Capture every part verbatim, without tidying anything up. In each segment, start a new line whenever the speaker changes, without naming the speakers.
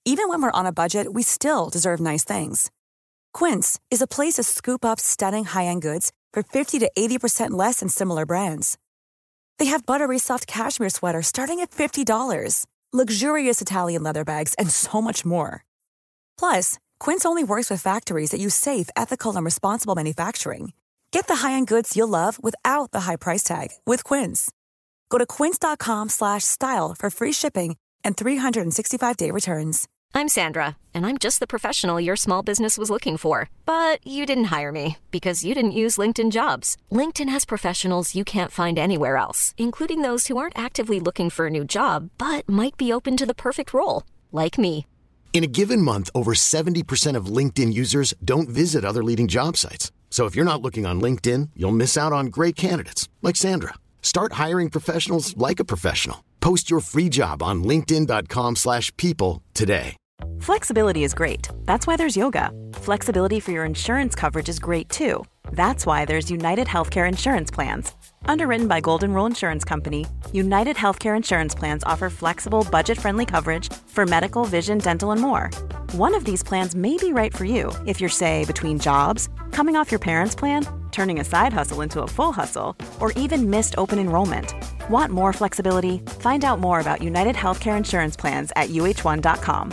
Even when we're on a budget, we still deserve nice things. Quince is a place to scoop up stunning high-end goods for fifty to eighty percent less than similar brands. They have buttery soft cashmere sweaters starting at fifty dollars, luxurious Italian leather bags, and so much more. Plus, Quince only works with factories that use safe, ethical, and responsible manufacturing. Get the high-end goods you'll love without the high price tag with Quince. Go to quince.com slash style for free shipping and three sixty-five day returns.
I'm Sandra, and I'm just the professional your small business was looking for. But you didn't hire me because you didn't use LinkedIn Jobs. LinkedIn has professionals you can't find anywhere else, including those who aren't actively looking for a new job, but might be open to the perfect role, like me.
In a given month, over seventy percent of LinkedIn users don't visit other leading job sites. So if you're not looking on LinkedIn, you'll miss out on great candidates, like Sandra. Start hiring professionals like a professional. Post your free job on linkedin.com slash people today.
Flexibility is great. That's why there's yoga. Flexibility for your insurance coverage is great too. That's why there's United Healthcare Insurance Plans. Underwritten by Golden Rule Insurance Company, United Healthcare Insurance Plans offer flexible, budget-friendly coverage for medical, vision, dental, and more. One of these plans may be right for you if you're, say, between jobs, coming off your parents' plan, turning a side hustle into a full hustle, or even missed open enrollment. Want more flexibility? Find out more about United Healthcare Insurance Plans at U H one dot com.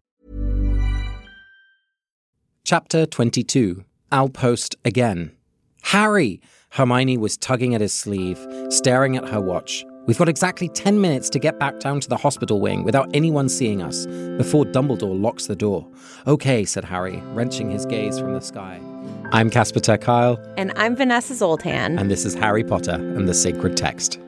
Chapter twenty-two. Outpost again. Harry! Hermione was tugging at his sleeve, staring at her watch. We've got exactly ten minutes to get back down to the hospital wing without anyone seeing us, before Dumbledore locks the door. Okay, said Harry, wrenching his gaze from the sky. I'm Casper ter Kuile.
And I'm Vanessa Zoltan.
And this is Harry Potter and the Sacred Text.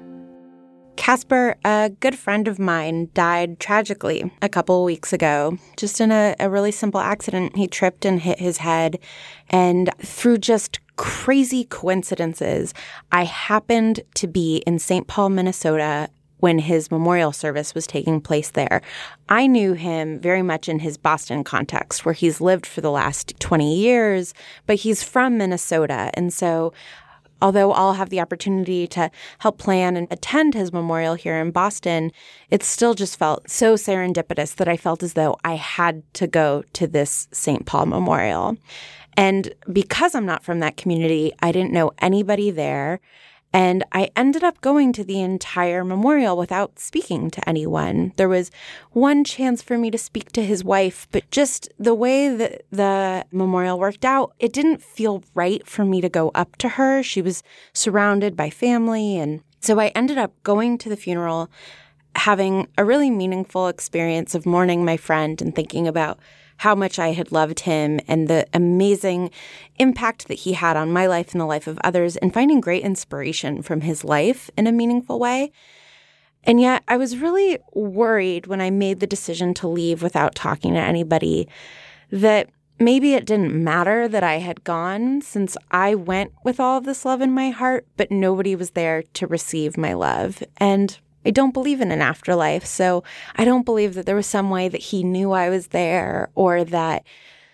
Casper, a good friend of mine, died tragically a couple of weeks ago, just in a, a really simple accident. He tripped and hit his head, and through just crazy coincidences, I happened to be in Saint Paul, Minnesota, when his memorial service was taking place there. I knew him very much in his Boston context, where he's lived for the last twenty years, but he's from Minnesota, and so although I'll have the opportunity to help plan and attend his memorial here in Boston, it still just felt so serendipitous that I felt as though I had to go to this Saint Paul memorial. And because I'm not from that community, I didn't know anybody there. And I ended up going to the entire memorial without speaking to anyone. There was one chance for me to speak to his wife, but just the way that the memorial worked out, it didn't feel right for me to go up to her. She was surrounded by family. And so I ended up going to the funeral, having a really meaningful experience of mourning my friend and thinking about how much I had loved him and the amazing impact that he had on my life and the life of others, and finding great inspiration from his life in a meaningful way. And yet I was really worried when I made the decision to leave without talking to anybody that maybe it didn't matter that I had gone, since I went with all of this love in my heart, but nobody was there to receive my love. And I don't believe in an afterlife, so I don't believe that there was some way that he knew I was there, or that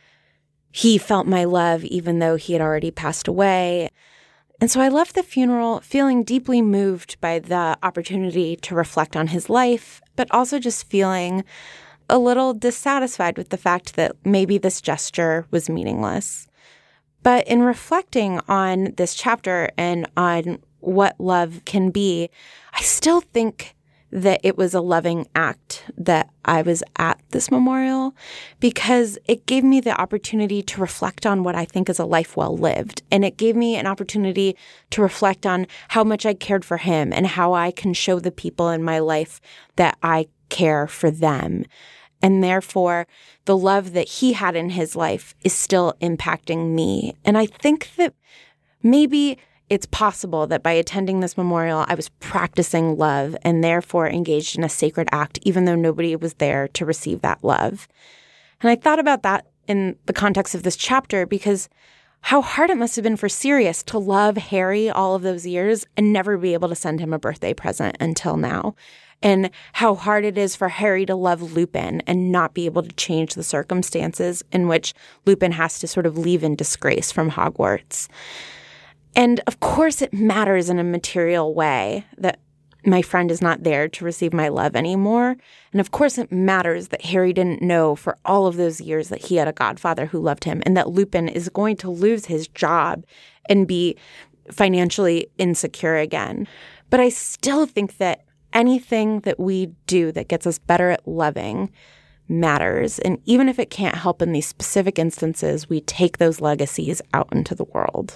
he felt my love even though he had already passed away. And so I left the funeral feeling deeply moved by the opportunity to reflect on his life, but also just feeling a little dissatisfied with the fact that maybe this gesture was meaningless. But in reflecting on this chapter and on what love can be, I still think that it was a loving act that I was at this memorial, because it gave me the opportunity to reflect on what I think is a life well lived. And it gave me an opportunity to reflect on how much I cared for him and how I can show the people in my life that I care for them. And therefore, the love that he had in his life is still impacting me. And I think that maybe it's possible that by attending this memorial, I was practicing love and therefore engaged in a sacred act, even though nobody was there to receive that love. And I thought about that in the context of this chapter, because how hard it must have been for Sirius to love Harry all of those years and never be able to send him a birthday present until now. And how hard it is for Harry to love Lupin and not be able to change the circumstances in which Lupin has to sort of leave in disgrace from Hogwarts. And of course, it matters in a material way that my friend is not there to receive my love anymore. And of course, it matters that Harry didn't know for all of those years that he had a godfather who loved him and that Lupin is going to lose his job and be financially insecure again. But I still think that anything that we do that gets us better at loving matters. And even if it can't help in these specific instances, we take those legacies out into the world.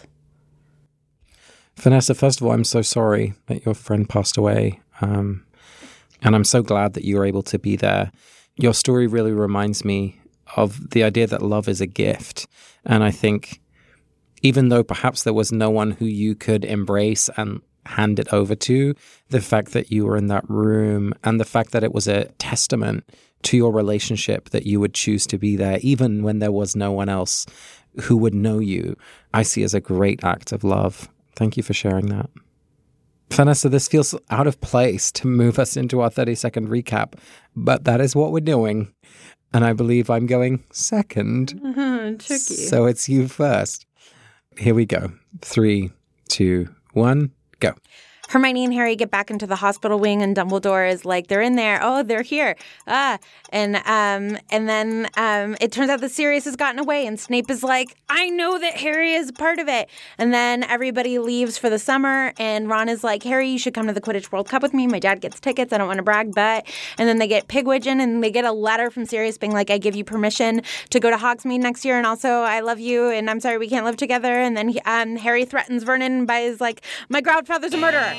Vanessa, first of all, I'm so sorry that your friend passed away. Um, and I'm so glad that you were able to be there. Your story really reminds me of the idea that love is a gift. And I think even though perhaps there was no one who you could embrace and hand it over to, the fact that you were in that room and the fact that it was a testament to your relationship that you would choose to be there, even when there was no one else who would know you, I see as a great act of love. Thank you for sharing that. Vanessa, this feels out of place to move us into our thirty-second recap, but that is what we're doing. And I believe I'm going second.
Uh-huh, tricky.
So it's you first. Here we go. Three, two, one, go.
Hermione and Harry get back into the hospital wing, and Dumbledore is like, they're in there. Oh, they're here. Ah. And um, and then um, it turns out that Sirius has gotten away, and Snape is like, I know that Harry is part of it. And then everybody leaves for the summer, and Ron is like, Harry, you should come to the Quidditch World Cup with me. My dad gets tickets. I don't want to brag, but... And then they get Pigwidgeon, and they get a letter from Sirius being like, I give you permission to go to Hogsmeade next year, and also I love you, and I'm sorry we can't live together. And then he, um, Harry threatens Vernon by his like, my godfather's a murderer.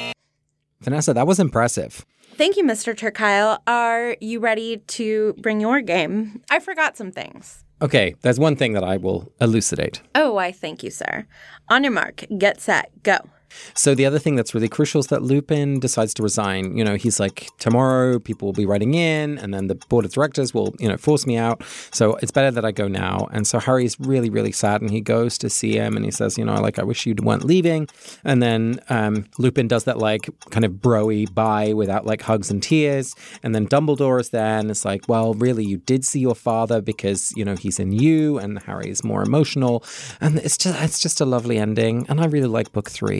Vanessa, that was impressive.
Thank you, Mister Turkile. Are you ready to bring your game? I forgot some things.
Okay, there's one thing that I will elucidate.
Oh, why, thank you, sir. On your mark, get set, go.
So the other thing that's really crucial is that Lupin decides to resign. You know, he's like, tomorrow people will be writing in, and then the board of directors will, you know, force me out. So it's better that I go now. And so Harry's really, really sad, and he goes to see him, and he says, you know, like, I wish you weren't leaving. And then um, Lupin does that, like, kind of bro-y bye without, like, hugs and tears. And then Dumbledore is there, and it's like, well, really, you did see your father because, you know, he's in you, and Harry's more emotional. And it's just, it's just a lovely ending. And I really like book three.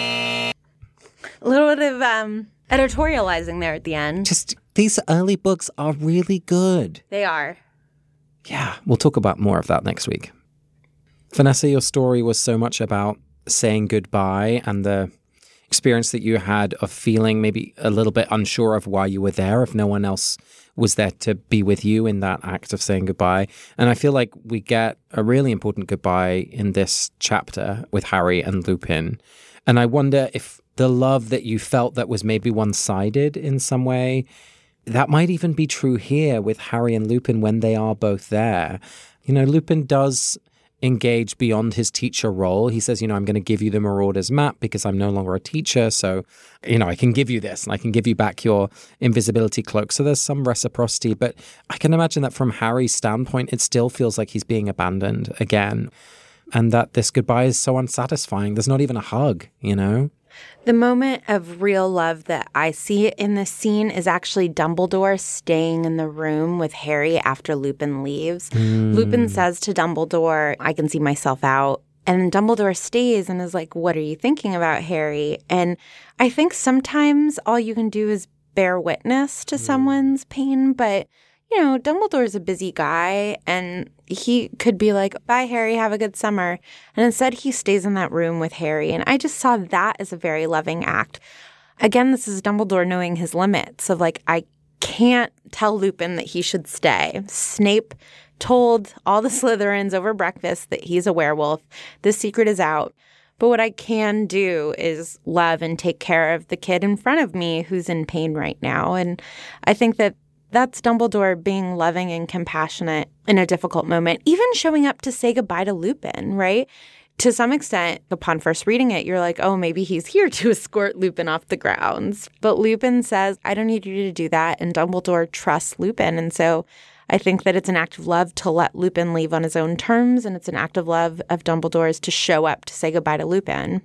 A little bit of um, editorializing there at the end.
Just, these early books are really good.
They are.
Yeah, we'll talk about more of that next week. Vanessa, your story was so much about saying goodbye and the experience that you had of feeling maybe a little bit unsure of why you were there, if no one else was there to be with you in that act of saying goodbye. And I feel like we get a really important goodbye in this chapter with Harry and Lupin. And I wonder if the love that you felt that was maybe one-sided in some way, that might even be true here with Harry and Lupin when they are both there. You know, Lupin does engage beyond his teacher role. He says, you know, I'm going to give you the Marauders map because I'm no longer a teacher. So, you know, I can give you this and I can give you back your invisibility cloak. So there's some reciprocity. But I can imagine that from Harry's standpoint, it still feels like he's being abandoned again. And that this goodbye is so unsatisfying. There's not even a hug, you know?
The moment of real love that I see in this scene is actually Dumbledore staying in the room with Harry after Lupin leaves. Mm. Lupin says to Dumbledore, I can see myself out. And Dumbledore stays and is like, what are you thinking about, Harry? And I think sometimes all you can do is bear witness to mm. someone's pain, but you know, Dumbledore's a busy guy, and he could be like, bye, Harry, have a good summer. And instead, he stays in that room with Harry. And I just saw that as a very loving act. Again, this is Dumbledore knowing his limits of like, I can't tell Lupin that he should stay. Snape told all the Slytherins over breakfast that he's a werewolf. This secret is out. But what I can do is love and take care of the kid in front of me who's in pain right now. And I think that that's Dumbledore being loving and compassionate in a difficult moment, even showing up to say goodbye to Lupin, right? To some extent, upon first reading it, you're like, oh, maybe he's here to escort Lupin off the grounds. But Lupin says, I don't need you to do that. And Dumbledore trusts Lupin. And so I think that it's an act of love to let Lupin leave on his own terms. And it's an act of love of Dumbledore's to show up to say goodbye to Lupin.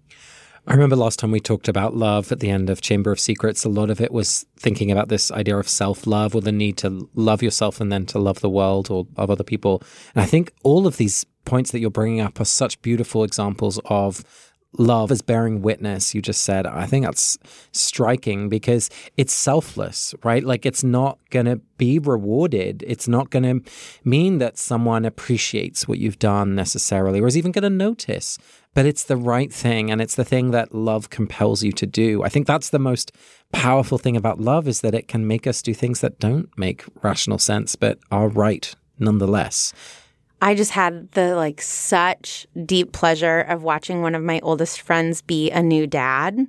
I remember last time we talked about love at the end of Chamber of Secrets, a lot of it was thinking about this idea of self-love or the need to love yourself and then to love the world or of other people. And I think all of these points that you're bringing up are such beautiful examples of love as bearing witness, you just said, I think that's striking because it's selfless, right? Like it's not going to be rewarded. It's not going to mean that someone appreciates what you've done necessarily or is even going to notice. But it's the right thing, and it's the thing that love compels you to do. I think that's the most powerful thing about love is that it can make us do things that don't make rational sense, but are right nonetheless.
I just had the like such deep pleasure of watching one of my oldest friends be a new dad.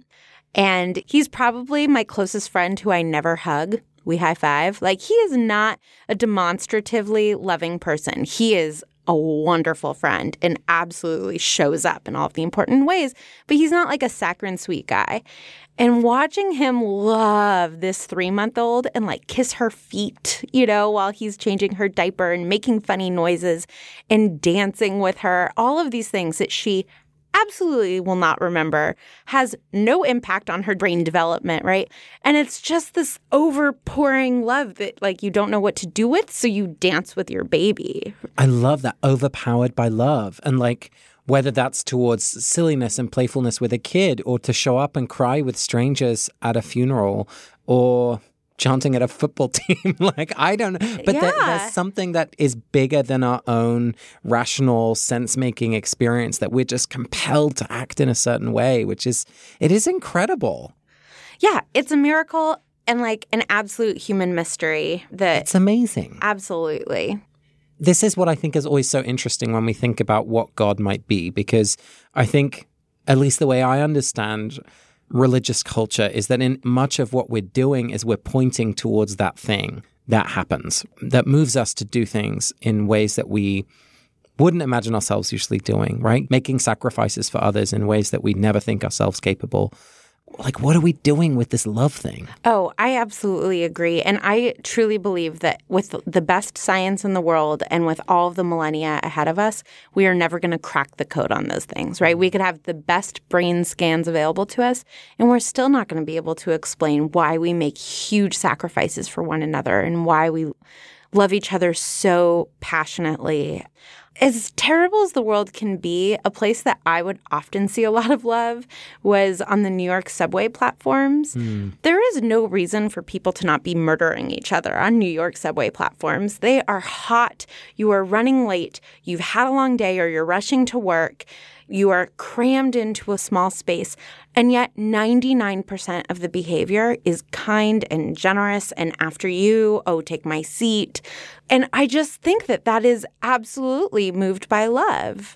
And he's probably my closest friend who I never hug. We high five. Like he is not a demonstratively loving person. He is a wonderful friend and absolutely shows up in all of the important ways. But he's not like a saccharine sweet guy. And watching him love this three-month-old and like kiss her feet, you know, while he's changing her diaper and making funny noises and dancing with her, all of these things that she absolutely will not remember, has no impact on her brain development, right? And it's just this overpouring love that like you don't know what to do with, so you dance with your baby.
I love that, overpowered by love. And like whether that's towards silliness and playfulness with a kid or to show up and cry with strangers at a funeral or chanting at a football team. Like, I don't know. But
yeah.
there, there's something that is bigger than our own rational sense-making experience that we're just compelled to act in a certain way, which is, it is incredible.
Yeah, it's a miracle and like an absolute human mystery that...
It's amazing.
Absolutely.
This is what I think is always so interesting when we think about what God might be, because I think, at least the way I understand religious culture, is that in much of what we're doing is we're pointing towards that thing that happens, that moves us to do things in ways that we wouldn't imagine ourselves usually doing, right? Making sacrifices for others in ways that we never think ourselves capable. Like, what are we doing with this love thing?
Oh, I absolutely agree. And I truly believe that with the best science in the world and with all of the millennia ahead of us, we are never going to crack the code on those things, right? We could have the best brain scans available to us, and we're still not going to be able to explain why we make huge sacrifices for one another and why we love each other so passionately. As terrible as the world can be, a place that I would often see a lot of love was on the New York subway platforms. Mm. There is no reason for people to not be murdering each other on New York subway platforms. They are hot. You are running late. You've had a long day or you're rushing to work. You are crammed into a small space. And yet ninety-nine percent of the behavior is kind and generous and after you, oh, take my seat. And I just think that that is absolutely moved by love.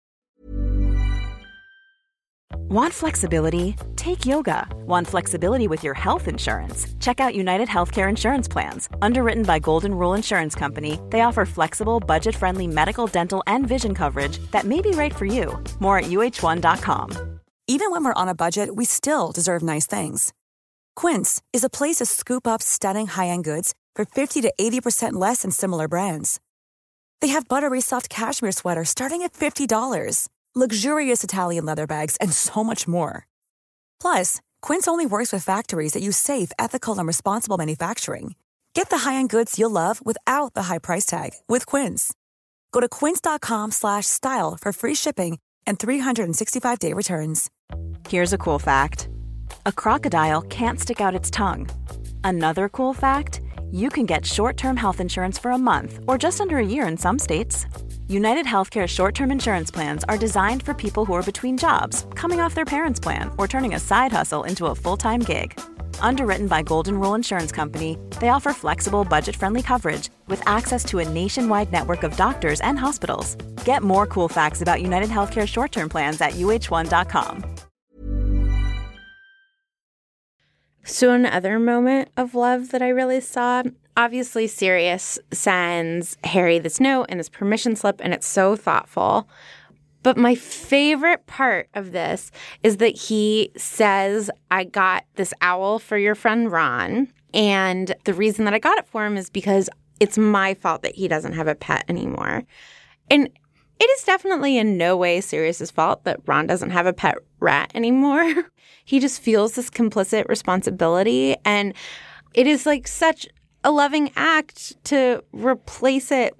Want flexibility? Take yoga. Want flexibility with your health insurance? Check out United Healthcare Insurance Plans. Underwritten by Golden Rule Insurance Company, they offer flexible, budget-friendly medical, dental, and vision coverage that may be right for you. More at U H one dot com.
Even when we're on a budget, we still deserve nice things. Quince is a place to scoop up stunning high-end goods for fifty to eighty percent less than similar brands. They have buttery soft cashmere sweaters starting at fifty dollars, luxurious Italian leather bags, and so much more. Plus, Quince only works with factories that use safe, ethical, and responsible manufacturing. Get the high-end goods you'll love without the high price tag with Quince. Go to quince.com slash style for free shipping and three sixty-five day returns.
Here's a cool fact. A crocodile can't stick out its tongue. Another cool fact, you can get short-term health insurance for a month or just under a year in some states. United Healthcare short-term insurance plans are designed for people who are between jobs, coming off their parents' plan, or turning a side hustle into a full-time gig. Underwritten by Golden Rule Insurance Company, they offer flexible, budget-friendly coverage with access to a nationwide network of doctors and hospitals. Get more cool facts about United Healthcare short-term plans at U H one dot com.
So another moment of love that I really saw, obviously Sirius sends Harry this note and this permission slip, and it's so thoughtful. But my favorite part of this is that he says, I got this owl for your friend Ron. And the reason that I got it for him is because it's my fault that he doesn't have a pet anymore. And it is definitely in no way Sirius's fault that Ron doesn't have a pet rat anymore. He just feels this complicit responsibility. And it is like such a loving act to replace it with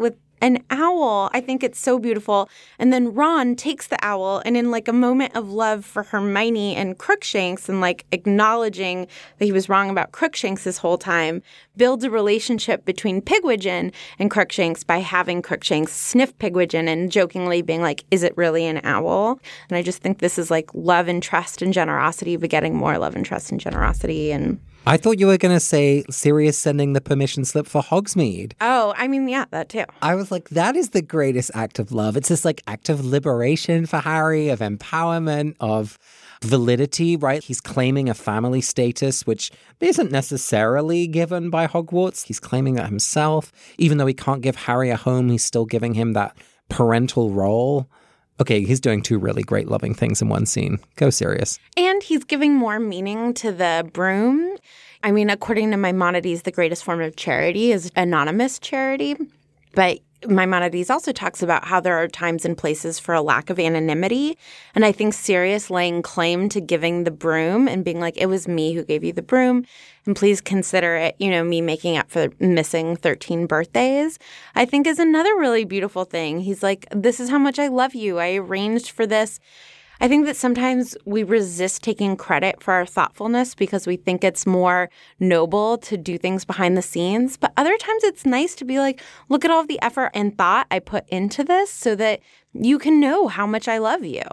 an owl. I think it's so beautiful. And then Ron takes the owl and in like a moment of love for Hermione and Crookshanks and like acknowledging that he was wrong about Crookshanks this whole time, builds a relationship between Pigwidgeon and Crookshanks by having Crookshanks sniff Pigwidgeon and jokingly being like, is it really an owl? And I just think this is like love and trust and generosity begetting more love and trust and generosity. And
I thought you were going to say Sirius sending the permission slip for Hogsmeade.
Oh, I mean, yeah, that too.
I was like, that is the greatest act of love. It's this like act of liberation for Harry, of empowerment, of validity, right? He's claiming a family status, which isn't necessarily given by Hogwarts. He's claiming that himself. Even though he can't give Harry a home, he's still giving him that parental role. Okay, he's doing two really great loving things in one scene. Go Sirius.
And he's giving more meaning to the broom. I mean, according to Maimonides, the greatest form of charity is anonymous charity. But Maimonides also talks about how there are times and places for a lack of anonymity. And I think Sirius laying claim to giving the broom and being like, it was me who gave you the broom, and please consider it, you know, me making up for missing thirteen birthdays, I think is another really beautiful thing. He's like, this is how much I love you. I arranged for this. I think that sometimes we resist taking credit for our thoughtfulness because we think it's more noble to do things behind the scenes. But other times it's nice to be like, look at all of the effort and thought I put into this so that you can know how much I love you.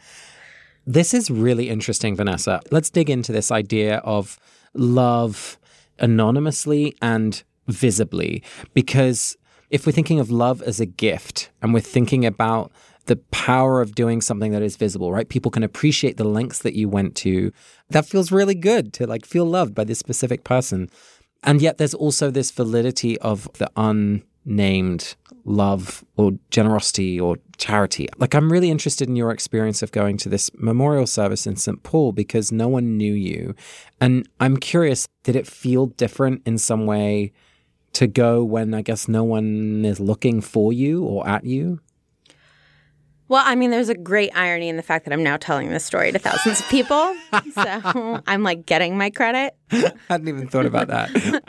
This is really interesting, Vanessa. Let's dig into this idea of love anonymously and visibly, because if we're thinking of love as a gift and we're thinking about the power of doing something that is visible, right? People can appreciate the lengths that you went to. That feels really good to like feel loved by this specific person. And yet there's also this validity of the unnamed love or generosity or charity. Like, I'm really interested in your experience of going to this memorial service in Saint Paul because no one knew you. And I'm curious, did it feel different in some way to go when I guess no one is looking for you or at you?
Well, I mean, there's a great irony in the fact that I'm now telling this story to thousands of people. So I'm like getting my credit.
I hadn't even thought about that.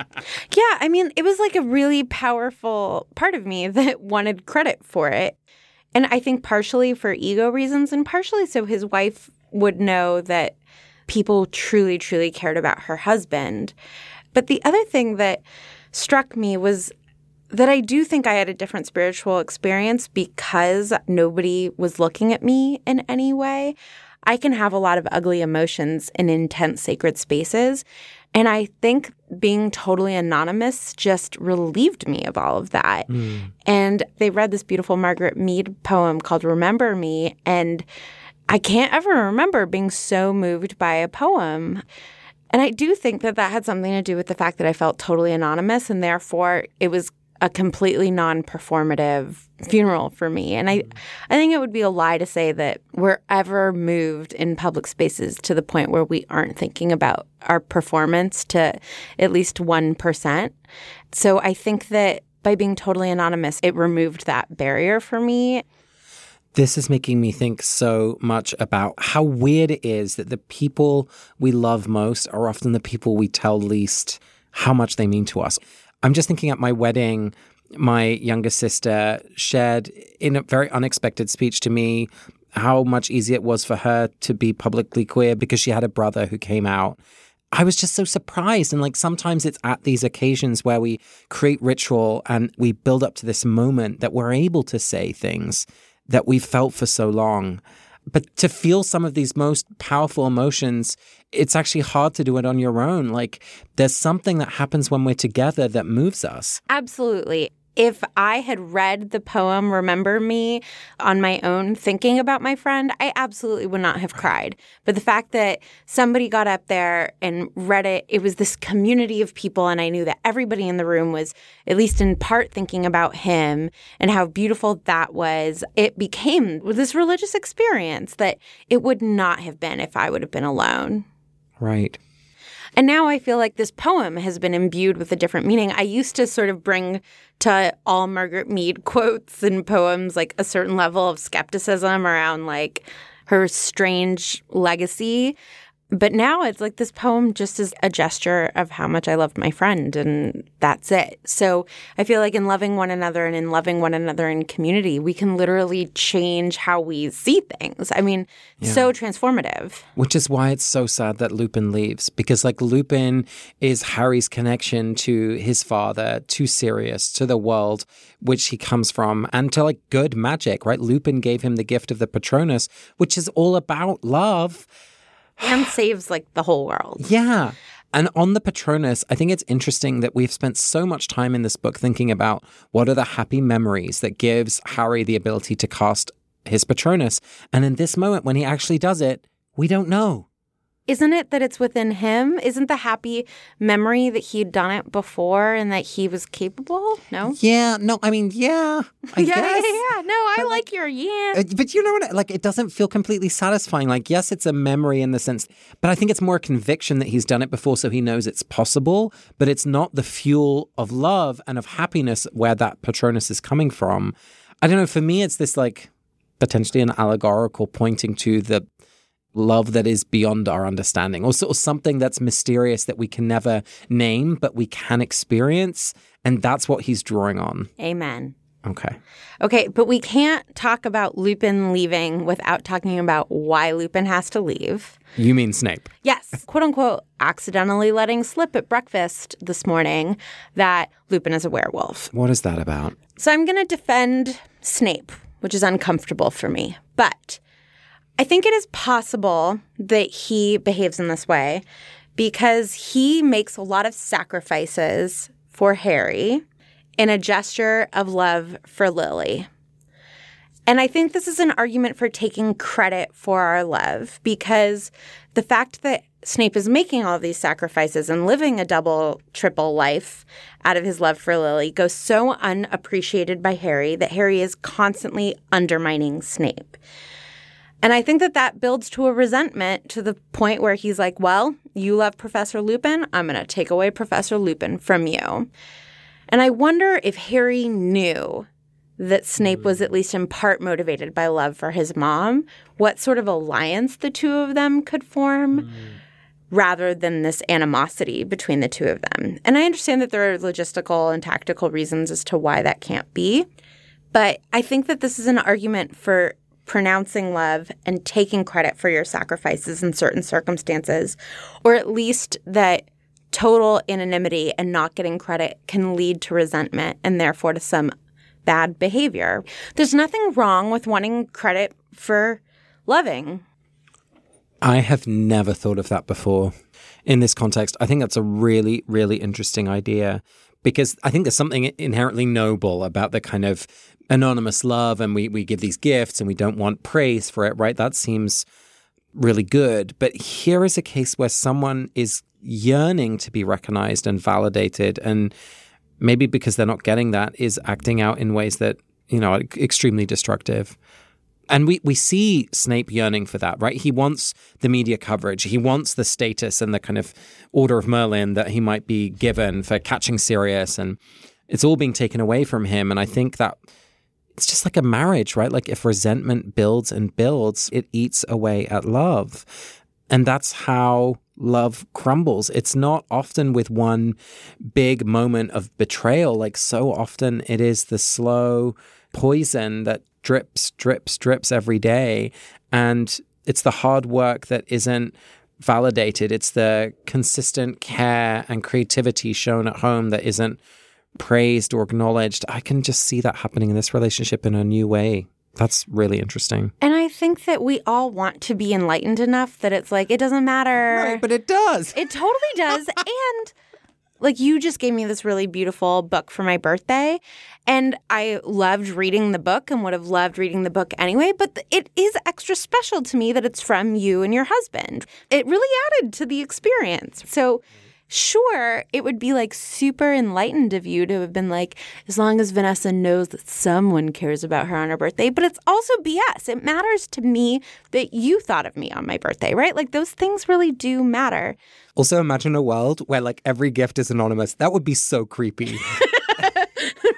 Yeah, I mean, it was like a really powerful part of me that wanted credit for it. And I think partially for ego reasons and partially so his wife would know that people truly, truly cared about her husband. But the other thing that struck me was that I do think I had a different spiritual experience because nobody was looking at me in any way. I can have a lot of ugly emotions in intense sacred spaces. And I think being totally anonymous just relieved me of all of that. Mm. And they read this beautiful Margaret Mead poem called Remember Me. And I can't ever remember being so moved by a poem. And I do think that that had something to do with the fact that I felt totally anonymous, and therefore it was a completely non-performative funeral for me. And I, I think it would be a lie to say that we're ever moved in public spaces to the point where we aren't thinking about our performance to at least one percent. So I think that by being totally anonymous, it removed that barrier for me.
This is making me think so much about how weird it is that the people we love most are often the people we tell least how much they mean to us. I'm just thinking at my wedding, my younger sister shared in a very unexpected speech to me how much easier it was for her to be publicly queer because she had a brother who came out. I was just so surprised. And like sometimes it's at these occasions where we create ritual and we build up to this moment that we're able to say things that we've felt for so long. But to feel some of these most powerful emotions, it's actually hard to do it on your own. Like there's something that happens when we're together that moves us.
Absolutely. If I had read the poem Remember Me on my own thinking about my friend, I absolutely would not have cried. But the fact that somebody got up there and read it, it was this community of people, and I knew that everybody in the room was at least in part thinking about him and how beautiful that was. It became this religious experience that it would not have been if I would have been alone.
Right.
And now I feel like this poem has been imbued with a different meaning. I used to sort of bring to all Margaret Mead quotes and poems like a certain level of skepticism around like her strange legacy. But now it's like this poem just is a gesture of how much I loved my friend, and that's it. So I feel like in loving one another and in loving one another in community, we can literally change how we see things. I mean, yeah. so transformative.
Which is why it's so sad that Lupin leaves, because like Lupin is Harry's connection to his father, to Sirius, to the world which he comes from, and to like good magic, right? Lupin gave him the gift of the Patronus, which is all about love.
And saves, like, the whole world.
Yeah. And on the Patronus, I think it's interesting that we've spent so much time in this book thinking about what are the happy memories that gives Harry the ability to cast his Patronus. And in this moment, when he actually does it, we don't know.
Isn't it that it's within him? Isn't the happy memory that he'd done it before and that he was capable? No?
Yeah. No, I mean, yeah. I
yeah,
guess.
yeah, yeah. No, I but like your yeah.
But you know what? Like, it doesn't feel completely satisfying. Like, yes, it's a memory in the sense, but I think it's more conviction that he's done it before so he knows it's possible, but it's not the fuel of love and of happiness where that Patronus is coming from. I don't know. For me, it's this, like, potentially an allegorical pointing to the love that is beyond our understanding, or sort of something that's mysterious that we can never name, but we can experience. And that's what he's drawing on.
Amen.
Okay.
Okay, but we can't talk about Lupin leaving without talking about why Lupin has to leave.
You mean Snape?
Yes. Quote unquote, accidentally letting slip at breakfast this morning that Lupin is a werewolf.
What is that about?
So I'm going to defend Snape, which is uncomfortable for me. But I think it is possible that he behaves in this way because he makes a lot of sacrifices for Harry in a gesture of love for Lily. And I think this is an argument for taking credit for our love because the fact that Snape is making all of these sacrifices and living a double, triple life out of his love for Lily goes so unappreciated by Harry that Harry is constantly undermining Snape. And I think that that builds to a resentment to the point where he's like, well, you love Professor Lupin. I'm going to take away Professor Lupin from you. And I wonder if Harry knew that Snape was at least in part motivated by love for his mom, what sort of alliance the two of them could form, mm. rather than this animosity between the two of them. And I understand that there are logistical and tactical reasons as to why that can't be. But I think that this is an argument for pronouncing love and taking credit for your sacrifices in certain circumstances, or at least that total anonymity and not getting credit can lead to resentment and therefore to some bad behavior. There's nothing wrong with wanting credit for loving.
I have never thought of that before in this context. I think that's a really, really interesting idea because I think there's something inherently noble about the kind of anonymous love, and we, we give these gifts and we don't want praise for it, right? That seems really good. But here is a case where someone is yearning to be recognized and validated, and maybe because they're not getting that, is acting out in ways that, you know, are extremely destructive. And we, we see Snape yearning for that, right? He wants the media coverage. He wants the status and the kind of Order of Merlin that he might be given for catching Sirius, and it's all being taken away from him. And I think that it's just like a marriage, right? Like if resentment builds and builds, it eats away at love. And that's how love crumbles. It's not often with one big moment of betrayal. Like so often it is the slow poison that drips, drips, drips every day. And it's the hard work that isn't validated. It's the consistent care and creativity shown at home that isn't praised or acknowledged. I can just see that happening in this relationship in a new way. That's really interesting.
And I think that we all want to be enlightened enough that it's like, it doesn't matter.
Right, but it does.
It totally does. And like you just gave me this really beautiful book for my birthday. And I loved reading the book and would have loved reading the book anyway. But it is extra special to me that it's from you and your husband. It really added to the experience. So sure, it would be like super enlightened of you to have been like, as long as Vanessa knows that someone cares about her on her birthday. But it's also B S. It matters to me that you thought of me on my birthday, right? Like those things really do matter.
Also, imagine a world where like every gift is anonymous. That would be so creepy.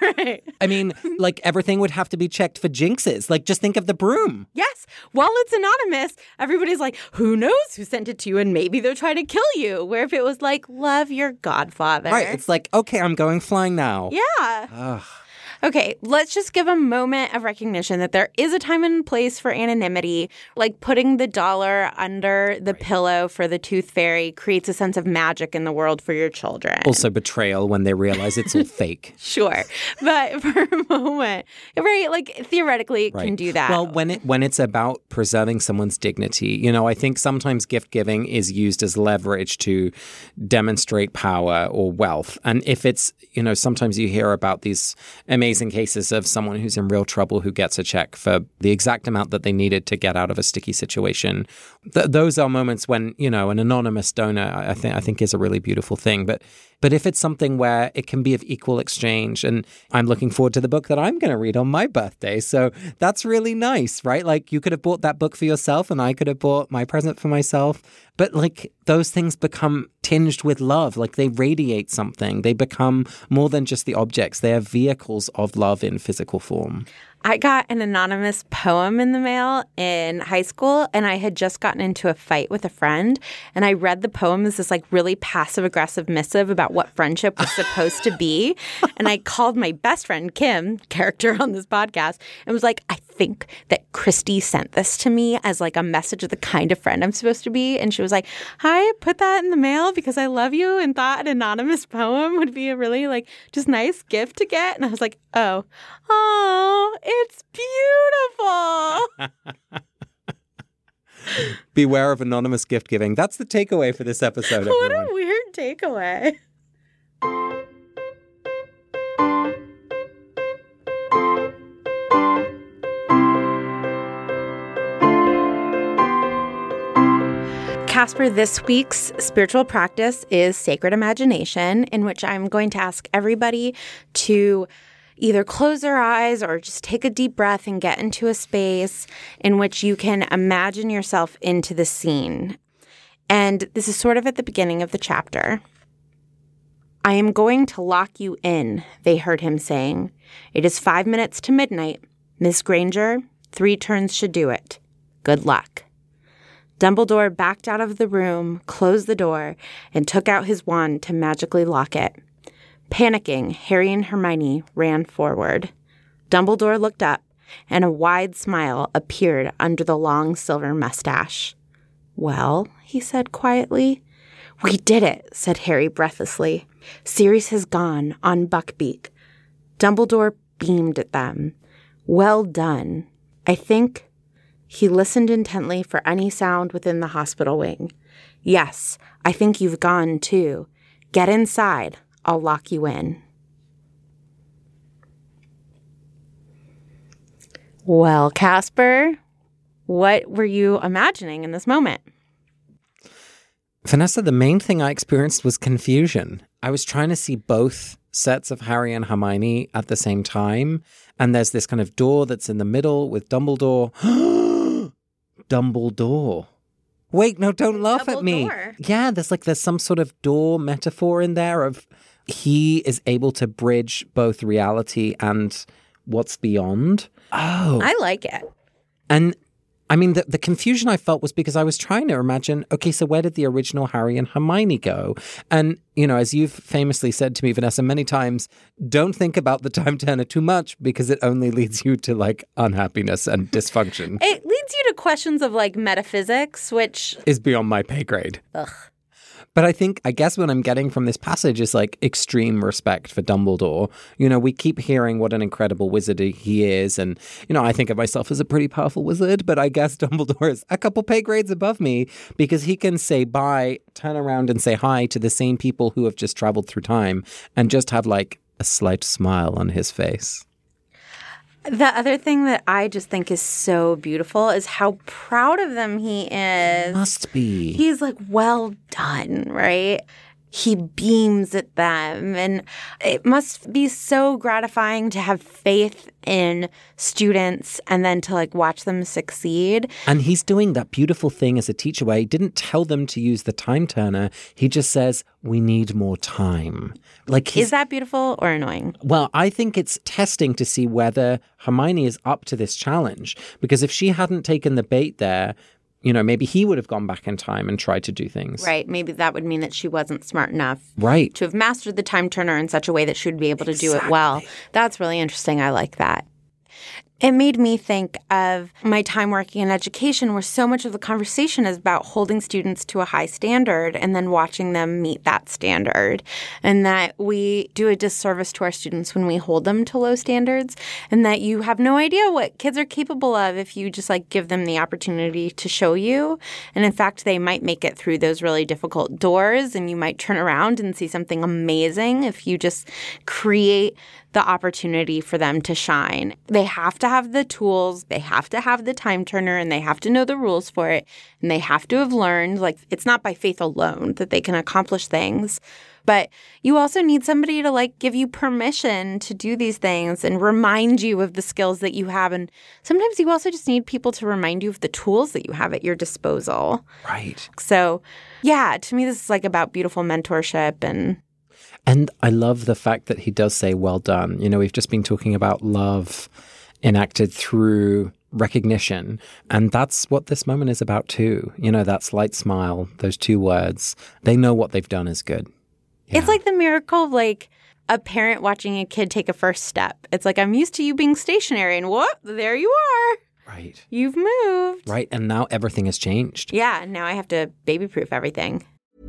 Right.
I mean, like, everything would have to be checked for jinxes. Like, just think of the broom.
Yes. While it's anonymous, everybody's like, who knows who sent it to you? And maybe they're trying to kill you. Where if it was like, love your godfather.
Right. It's like, okay, I'm going flying now.
Yeah.
Ugh.
Okay, let's just give a moment of recognition that there is a time and place for anonymity. Like putting the dollar under the pillow for the tooth fairy creates a sense of magic in the world for your children.
Also betrayal when they realize it's all fake.
Sure. But for a moment, right, like theoretically it
Right.
can do that.
Well, when it when it's about preserving someone's dignity, you know, I think sometimes gift giving is used as leverage to demonstrate power or wealth. And if it's, you know, sometimes you hear about these amazing cases of someone who's in real trouble who gets a check for the exact amount that they needed to get out of a sticky situation. Th- those are moments when, you know, an anonymous donor, I think, I think is a really beautiful thing. But But if it's something where it can be of equal exchange, and I'm looking forward to the book that I'm going to read on my birthday. So that's really nice, right? Like you could have bought that book for yourself and I could have bought my present for myself. But like those things become tinged with love, like they radiate something. They become more than just the objects. They are vehicles of love in physical form.
I got an anonymous poem in the mail in high school, and I had just gotten into a fight with a friend, and I read the poem as this like really passive-aggressive missive about what friendship was supposed to be, and I called my best friend, Kim, character on this podcast, and was like, I think that Christy sent this to me as like a message of the kind of friend I'm supposed to be, and she was like, hi, put that in the mail because I love you and thought an anonymous poem would be a really like just nice gift to get, and I was like, oh, oh, it's beautiful.
Beware of anonymous gift giving. That's the takeaway for this episode,
What
everyone.
a weird takeaway. Casper, this week's spiritual practice is Sacred Imagination, in which I'm going to ask everybody to either close their eyes or just take a deep breath and get into a space in which you can imagine yourself into the scene. And this is sort of at the beginning of the chapter. I am going to lock you in, they heard him saying. It is five minutes to midnight. Miss Granger, three turns should do it. Good luck. Dumbledore backed out of the room, closed the door, and took out his wand to magically lock it. Panicking, Harry and Hermione ran forward. Dumbledore looked up, and a wide smile appeared under the long silver mustache. Well, he said quietly. We did it, said Harry breathlessly. Sirius has gone on Buckbeak. Dumbledore beamed at them. Well done. I think... He listened intently for any sound within the hospital wing. Yes, I think you've gone, too. Get inside. I'll lock you in. Well, Casper, what were you imagining in this moment?
Vanessa, the main thing I experienced was confusion. I was trying to see both sets of Harry and Hermione at the same time. And there's this kind of door that's in the middle with Dumbledore. Dumbledore. Wait, no, don't laugh
Double
at me.
door.
Yeah, there's like there's some sort of door metaphor in there of he is able to bridge both reality and what's beyond. Oh.
I like it.
And I mean, the, the confusion I felt was because I was trying to imagine, okay, so where did the original Harry and Hermione go? And, you know, as you've famously said to me, Vanessa, many times, don't think about the time turner too much because it only leads you to like unhappiness and dysfunction.
It leads you to questions of like metaphysics, which
Is beyond my pay grade.
Ugh.
But I think, I guess what I'm getting from this passage is like extreme respect for Dumbledore. You know, we keep hearing what an incredible wizard he is. And, you know, I think of myself as a pretty powerful wizard, but I guess Dumbledore is a couple pay grades above me because he can say bye, turn around and say hi to the same people who have just traveled through time and just have like a slight smile on his face.
The other thing that I just think is so beautiful is how proud of them he is.
Must be.
He's like, well done, right? he beams at them. And it must be so gratifying to have faith in students and then to like watch them succeed.
And he's doing that beautiful thing as a teacher where he didn't tell them to use the time turner. He just says, we need more time. Like,
is that beautiful or annoying?
Well, I think it's testing to see whether Hermione is up to this challenge. Because if she hadn't taken the bait there, you know, maybe he would have gone back in time and tried to do things.
Right. Maybe that would mean that she wasn't smart enough
right.
to have mastered the time turner in such a way that she would be able to exactly. do it well. That's really interesting. I like that. It made me think of my time working in education where so much of the conversation is about holding students to a high standard and then watching them meet that standard. And that we do a disservice to our students when we hold them to low standards, and that you have no idea what kids are capable of if you just like give them the opportunity to show you. And in fact, they might make it through those really difficult doors and you might turn around and see something amazing if you just create the opportunity for them to shine. They have to have the tools, they have to have the time turner, and they have to know the rules for it, and they have to have learned, like, it's not by faith alone that they can accomplish things. But you also need somebody to, like, give you permission to do these things and remind you of the skills that you have. And sometimes you also just need people to remind you of the tools that you have at your disposal.
Right.
So, yeah, to me, this is, like, about beautiful mentorship and...
And I love the fact that he does say, well done. You know, we've just been talking about love enacted through recognition. And that's what this moment is about too. You know, that slight smile, those two words. They know what they've done is good. Yeah.
It's like the miracle of like a parent watching a kid take a first step. It's like, I'm used to you being stationary and whoop, there you are.
Right.
You've moved.
Right. And now everything has changed.
Yeah. Now I have to baby-proof everything.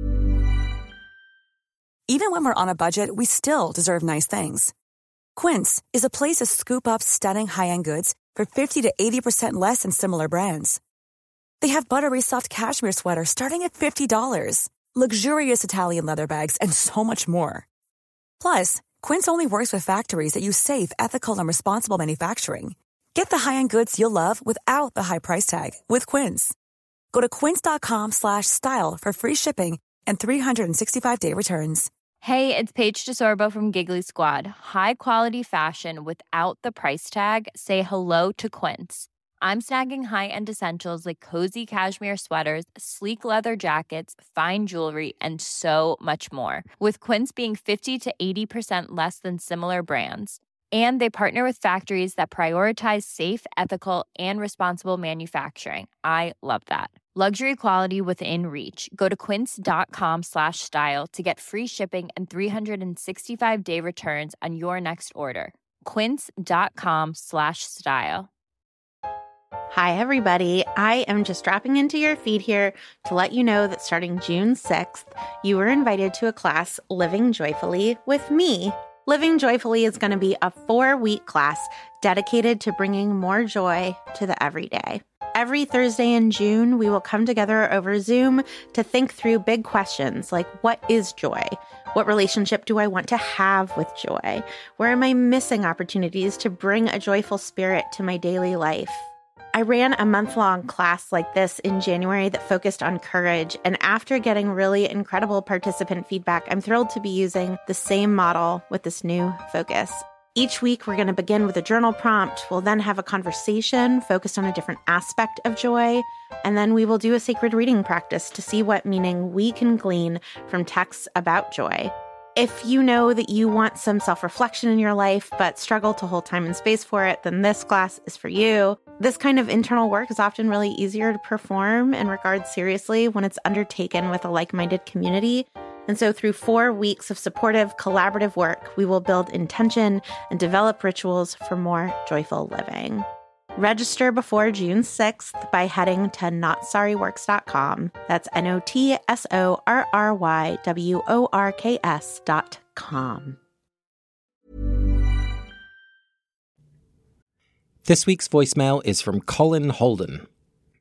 Even when we're on a budget, we still deserve nice things. Quince is a place to scoop up stunning high-end goods for fifty to eighty percent less than similar brands. They have buttery soft cashmere sweaters starting at fifty dollars, luxurious Italian leather bags, and so much more. Plus, Quince only works with factories that use safe, ethical, and responsible manufacturing. Get the high-end goods you'll love without the high price tag with Quince. Go to quince.com slash style for free shipping and three sixty-five day returns.
Hey, it's Paige DeSorbo from Giggly Squad. High quality fashion without the price tag. Say hello to Quince. I'm snagging high-end essentials like cozy cashmere sweaters, sleek leather jackets, fine jewelry, and so much more. With Quince being fifty to eighty percent less than similar brands. And they partner with factories that prioritize safe, ethical, and responsible manufacturing. I love that. Luxury quality within reach. Go to quince.com slash style to get free shipping and three sixty-five day returns on your next order. Quince.com slash style.
Hi, everybody. I am just dropping into your feed here to let you know that starting June sixth, you were invited to a class, Living Joyfully, with me. Living Joyfully is going to be a four-week class dedicated to bringing more joy to the everyday. Every Thursday in June, we will come together over Zoom to think through big questions like, what is joy? What relationship do I want to have with joy? Where am I missing opportunities to bring a joyful spirit to my daily life? I ran a month-long class like this in January that focused on courage, and after getting really incredible participant feedback, I'm thrilled to be using the same model with this new focus. Each week, we're going to begin with a journal prompt. We'll then have a conversation focused on a different aspect of joy, and then we will do a sacred reading practice to see what meaning we can glean from texts about joy. If you know that you want some self-reflection in your life but struggle to hold time and space for it, then this class is for you. This kind of internal work is often really easier to perform and regard seriously when it's undertaken with a like-minded community. And so through four weeks of supportive, collaborative work, we will build intention and develop rituals for more joyful living. Register before June sixth by heading to not sorry works dot com. That's N O T S O R R Y W O R K S dot com.
This week's voicemail is from Colin Holden.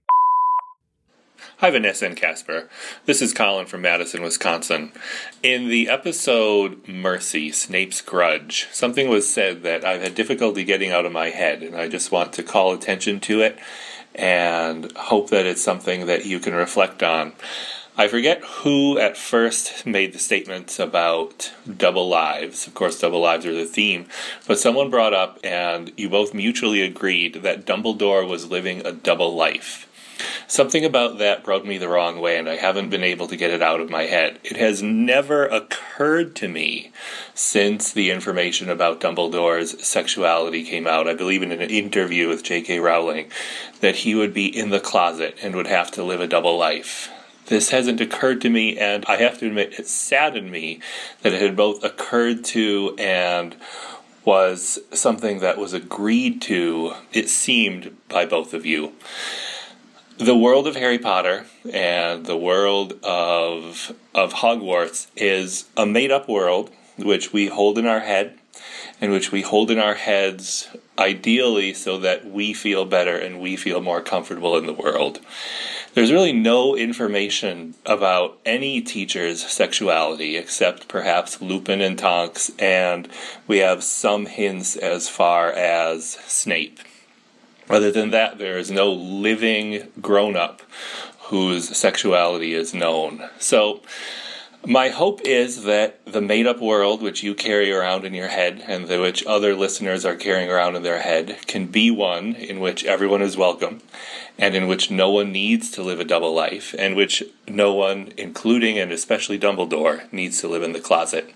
Hi, Vanessa and Casper. This is Colin from Madison, Wisconsin. In the episode Mercy, Snape's Grudge, something was said that I've had difficulty getting out of my head, and I just want to call attention to it and hope that it's something that you can reflect on. I forget who at first made the statements about double lives. Of course, double lives are the theme. But someone brought up, and you both mutually agreed, that Dumbledore was living a double life. Something about that rubbed me the wrong way, and I haven't been able to get it out of my head. It has never occurred to me since the information about Dumbledore's sexuality came out, I believe in an interview with J K Rowling, that he would be in the closet and would have to live a double life. This hasn't occurred to me, and I have to admit, it saddened me that it had both occurred to and was something that was agreed to, it seemed, by both of you. The world of Harry Potter and the world of of Hogwarts is a made-up world which we hold in our head and which we hold in our heads ideally so that we feel better and we feel more comfortable in the world. There's really no information about any teacher's sexuality except perhaps Lupin and Tonks, and we have some hints as far as Snape. Other than that, there is no living grown-up whose sexuality is known. So, my hope is that the made-up world which you carry around in your head and the which other listeners are carrying around in their head can be one in which everyone is welcome and in which no one needs to live a double life and which no one, including and especially Dumbledore, needs to live in the closet.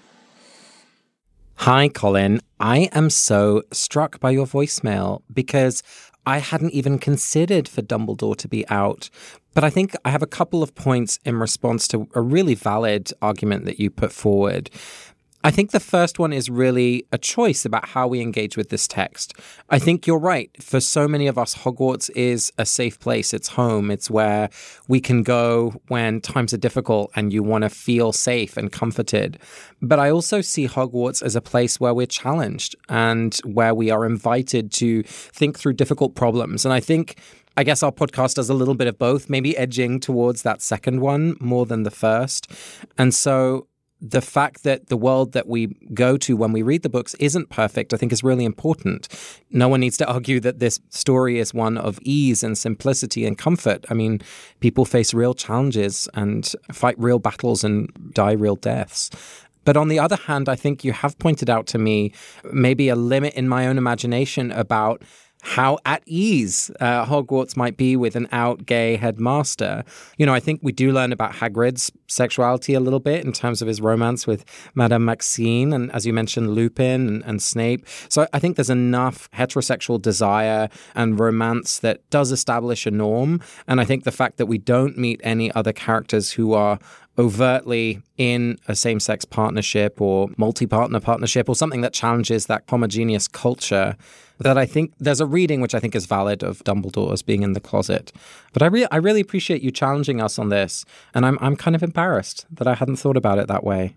Hi, Colin. I am so struck by your voicemail because I hadn't even considered for Dumbledore to be out. But I think I have a couple of points in response to a really valid argument that you put forward. I think the first one is really a choice about how we engage with this text. I think you're right. For so many of us, Hogwarts is a safe place. It's home. It's where we can go when times are difficult and you want to feel safe and comforted. But I also see Hogwarts as a place where we're challenged and where we are invited to think through difficult problems. And I think I guess our podcast does a little bit of both, maybe edging towards that second one more than the first. And so the fact that the world that we go to when we read the books isn't perfect, I think is really important. No one needs to argue that this story is one of ease and simplicity and comfort. I mean, people face real challenges and fight real battles and die real deaths. But on the other hand, I think you have pointed out to me maybe a limit in my own imagination about how at ease uh, Hogwarts might be with an out gay headmaster. You know, I think we do learn about Hagrid's sexuality a little bit in terms of his romance with Madame Maxime and, as you mentioned, Lupin and, and Snape. So I think there's enough heterosexual desire and romance that does establish a norm. And I think the fact that we don't meet any other characters who are overtly in a same-sex partnership or multi-partner partnership or something that challenges that homogeneous culture, that I think there's a reading which I think is valid of Dumbledore as being in the closet. But I, re- I really appreciate you challenging us on this, and I'm I'm kind of embarrassed that I hadn't thought about it that way.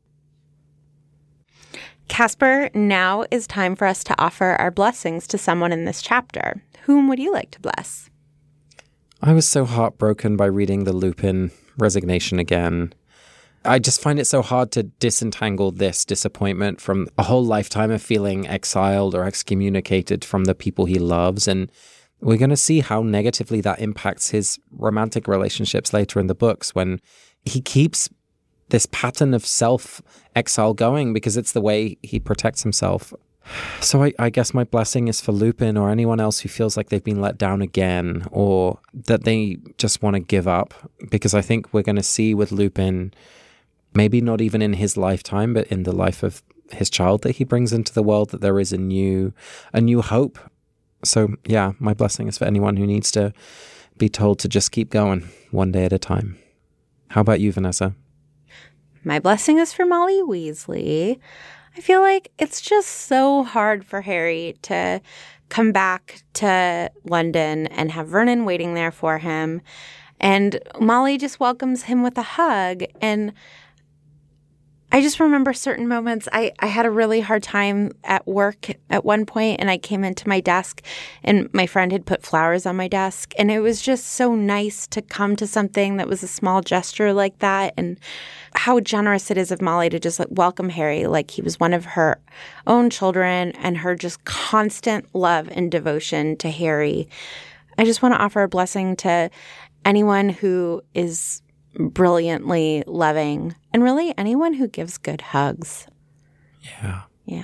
Casper, now is time for us to offer our blessings to someone in this chapter. Whom would you like to bless?
I was so heartbroken by reading the Lupin resignation again. I just find it so hard to disentangle this disappointment from a whole lifetime of feeling exiled or excommunicated from the people he loves. And we're going to see how negatively that impacts his romantic relationships later in the books when he keeps this pattern of self-exile going because it's the way he protects himself. So I, I guess my blessing is for Lupin or anyone else who feels like they've been let down again or that they just want to give up, because I think we're going to see with Lupin, maybe not even in his lifetime, but in the life of his child that he brings into the world, that there is a new, a new hope. So yeah, my blessing is for anyone who needs to be told to just keep going one day at a time. How about you, Vanessa?
My blessing is for Molly Weasley. I feel like it's just so hard for Harry to come back to London and have Vernon waiting there for him. And Molly just welcomes him with a hug. And I just remember certain moments. I, I had a really hard time at work at one point, and I came into my desk and my friend had put flowers on my desk. And it was just so nice to come to something that was a small gesture like that. And how generous it is of Molly to just like welcome Harry like he was one of her own children, and her just constant love and devotion to Harry. I just want to offer a blessing to anyone who is brilliantly loving, and really anyone who gives good hugs.
Yeah.
Yeah.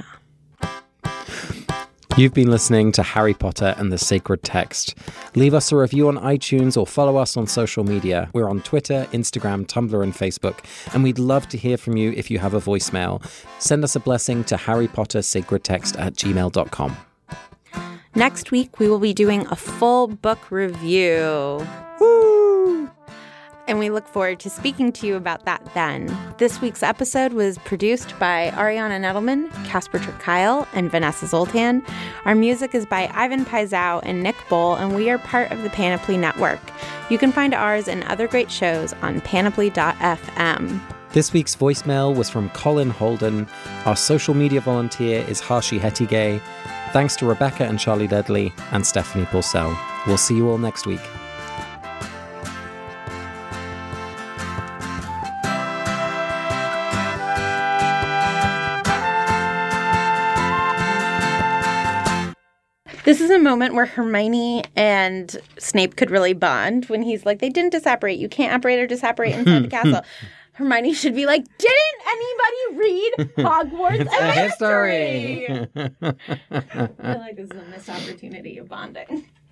You've been listening to Harry Potter and the Sacred Text. Leave us a review on iTunes or follow us on social media. We're on Twitter, Instagram, Tumblr, and Facebook, and we'd love to hear from you if you have a voicemail. Send us a blessing to Harry Potter Sacred Text at gmail dot com.
Next week, we will be doing a full book review.
Woo!
And we look forward to speaking to you about that then. This week's episode was produced by Ariana Nettleman, Casper ter Kuile, and Vanessa Zoltan. Our music is by Ivan Paisau and Nick Bowl, and we are part of the Panoply Network. You can find ours and other great shows on panoply dot f m.
This week's voicemail was from Colin Holden. Our social media volunteer is Harshi Hetige. Thanks to Rebecca and Charlie Ledley and Stephanie Purcell. We'll see you all next week.
This is a moment where Hermione and Snape could really bond when he's like, they didn't disapparate. You can't apparate or disapparate inside the castle. Hermione should be like, didn't anybody read Hogwarts
It's a
history?
history.
I feel like this is a missed opportunity of bonding.